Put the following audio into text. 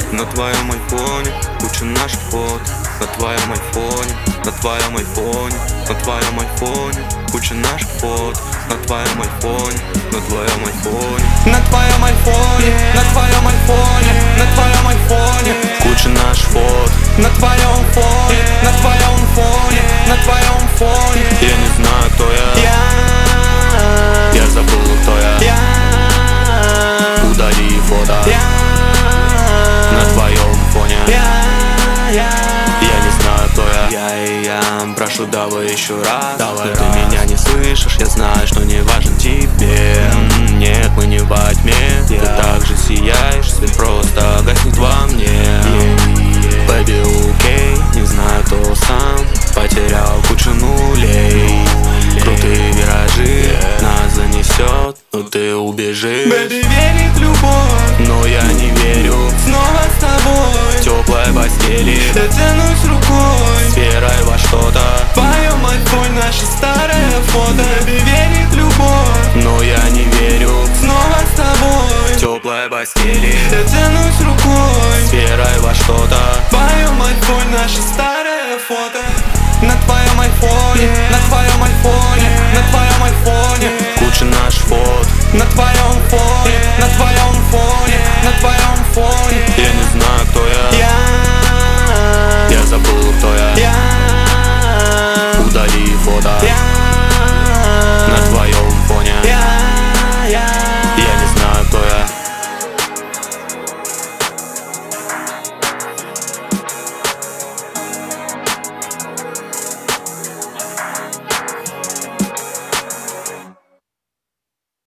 На твоем айфоне куча наших фото. На твоем айфоне, на твоем айфоне, на твоем айфоне куча наших фото. На твоем айфоне, на твоем айфоне, на твоем айфоне, на твоем айфоне, на твоем айфоне куча наших фото. На твоем фоне, на твоем фоне, на твоем фоне. Я не знаю, кто я забыл, кто я. Удали фото на твоем фоне. Я не знаю, кто я. Прошу, давай еще раз. Давай но раз. Ты меня не слышишь, я знаю, что не важен тебе. Нет, мы не во тьме. Ты также сияешь, свет просто гаснет во мне. Baby, окей, не знаю, кто сам. Потерял кучу нулей. Крутые виражи нас занесет, но ты убежишь. Baby верит в любовь, но я не верю. Снова с тобой, теплой постели. Я тянусь рукой, с верой во что-то. В твоем айфоне наше старое фото. Baby верит в любовь, но я не верю. Снова с тобой, теплой постели. Я тянусь рукой, с верой во что-то. В твоем айфоне наше старое фото. На твоем айфоне